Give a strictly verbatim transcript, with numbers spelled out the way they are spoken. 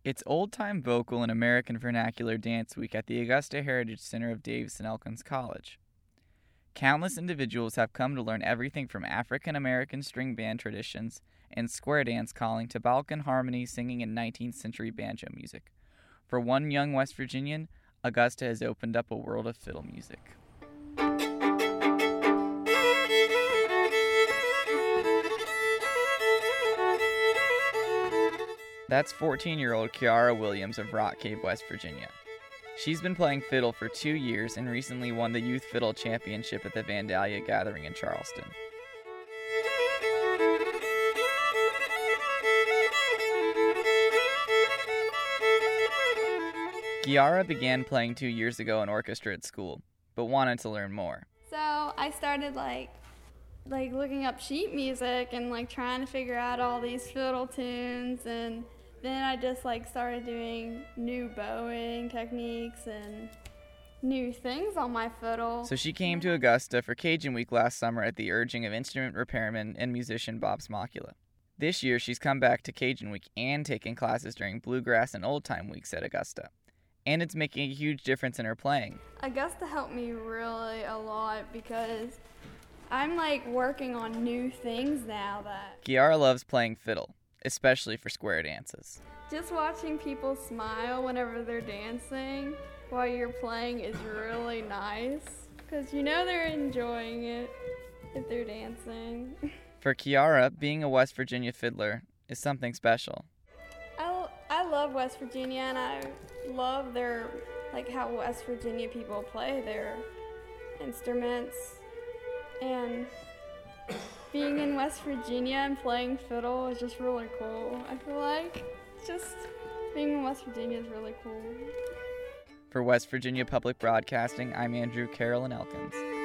It's Old Time Vocal and American Vernacular Dance Week at the Augusta Heritage Center of Davis and Elkins College. Countless individuals have come to learn everything from African American string band traditions and square dance calling to Balkan harmony singing and nineteenth century banjo music. For one young West Virginian, Augusta has opened up a world of fiddle music. That's fourteen-year-old Kiara Williams of Rock Cave, West Virginia. She's been playing fiddle for two years and recently won the Youth Fiddle Championship at the Vandalia Gathering in Charleston. Kiara began playing two years ago in orchestra at school, but wanted to learn more. So I started like like looking up sheet music and like trying to figure out all these fiddle tunes, and then I just like started doing new bowing techniques and new things on my fiddle. So she came to Augusta for Cajun Week last summer at the urging of instrument repairman and musician Bob Smokula. This year she's come back to Cajun Week and taken classes during Bluegrass and Old Time Weeks at Augusta. And it's making a huge difference in her playing. Augusta helped me really a lot because I'm like working on new things now that... Kiara loves playing fiddle, especially for square dances. Just watching people smile whenever they're dancing while you're playing is really nice because you know they're enjoying it if they're dancing. For Kiara, being a West Virginia fiddler is something special. I, I love West Virginia, and I love their, like how West Virginia people play their instruments. And being in West Virginia and playing fiddle is just really cool. I feel like just being in West Virginia is really cool. For West Virginia Public Broadcasting, I'm Andrew Carroll in Elkins.